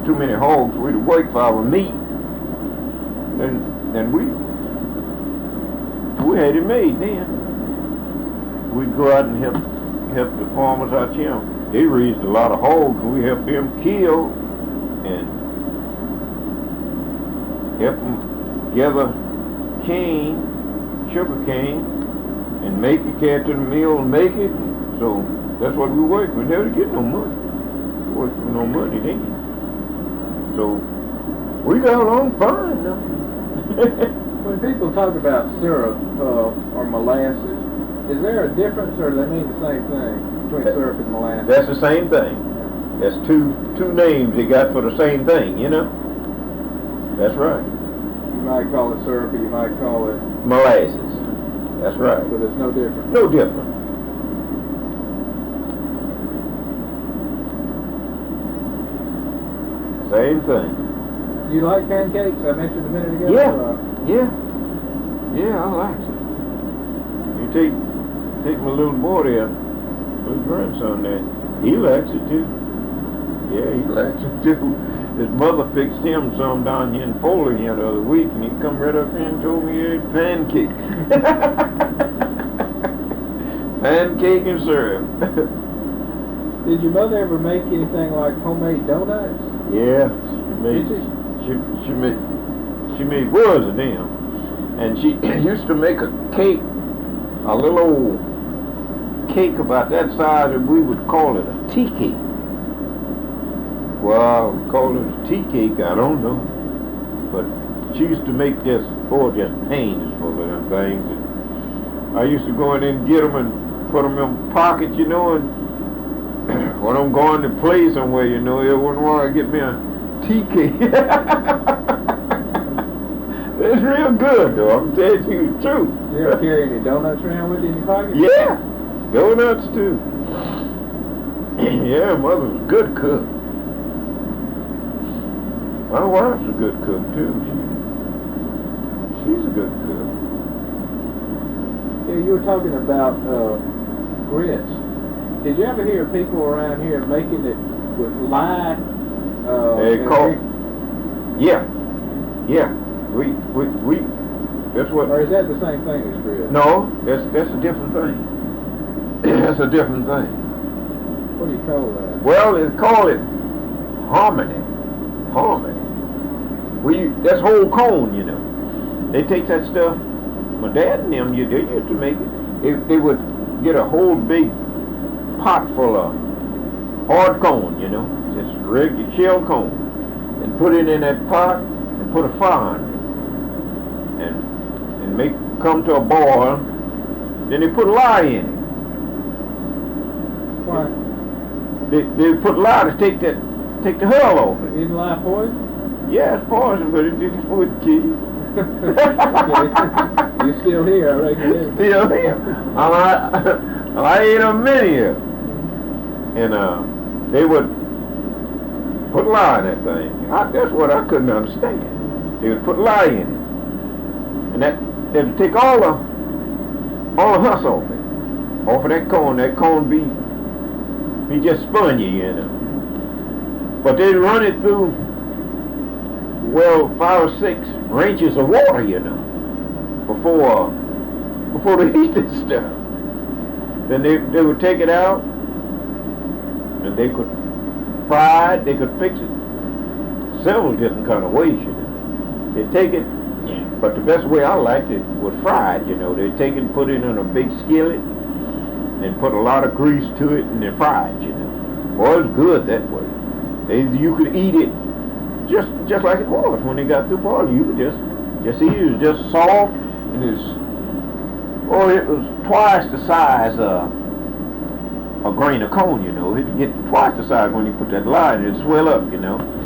too many hogs we'd work for our meat, then we had it made then. We'd go out and help the farmers out here. They raised a lot of hogs, and we helped them kill and help them gather cane, sugar cane, and make it, carry it to the mill and make it. And so that's what we worked. We never get no money. We worked for no money then. So we got along fine now. When people talk about syrup or molasses, is there a difference, or do they mean the same thing between syrup and molasses? That's the same thing. That's two names they got for the same thing, you know? That's right. You might call it syrup, or you might call it molasses. That's right. But it's no different. No different. Same thing. You like pancakes? I mentioned a minute ago. Yeah. Yeah, I like it. You take my little boy there, little grandson there. He likes it too. Yeah, he likes it too. His mother fixed him some down here in Foley here the other week, and he come right up here and told me he ate pancake. Pancake and syrup. Did your mother ever make anything like homemade donuts? Yeah, she made was of them, and she used to make a cake, a little old cake about that size, and we would call it a tea cake. Well, we call it a tea cake, I don't know, but she used to make just pains full of them things. And I used to go in and get them and put them in my pocket, you know, and when I'm going to play somewhere, you know, every once in a while I get me a tea cake. It's real good, though. I'm telling you the truth. You ever carry any donuts around with you in your pocket? Yeah, donuts too. Yeah, mother was a good cook. My wife's a good cook too. She's a good cook. Yeah, you were talking about grits. Did you ever hear people around here making it with lye? Yeah. We. That's what. Or is that the same thing as grits? No, that's a different thing. That's a different thing. What do you call that? Well, they call it harmony. That's whole cone, you know. They take that stuff. My dad and them, they used to make it. They would get a whole big pot full of hard cone, you know, just regular shell cone, and put it in that pot and put a fire on it, and make come to a boil. Then they put lye in it. Why? They put lye to take the hull off it. Isn't lye poison? Yeah, it's poison, but it wouldn't kill you. You're still here, I reckon. Still here. I ate a many of them. And they would put lye in that thing. That's what I couldn't understand. They would put lye in it. And they would take all the husk off it. Off of that cone. That cone be just spongy, you know. But they'd run it through, 5 or 6 ranges of water, you know, before they eat this stuff. Then they would take it out, and they could fry it. They could fix it several different kind of ways, you know. They take it, but the best way I liked it was fried, you know. They take it and put it in a big skillet and put a lot of grease to it and then fry it, you know. Boy, it's good that way. You could eat it just like it was when they got through boiling. You could just eat it. It was just soft, and it was twice the size of a grain of corn, you know. It'd get twice the size when you put that lye in it. It'd swell up, you know.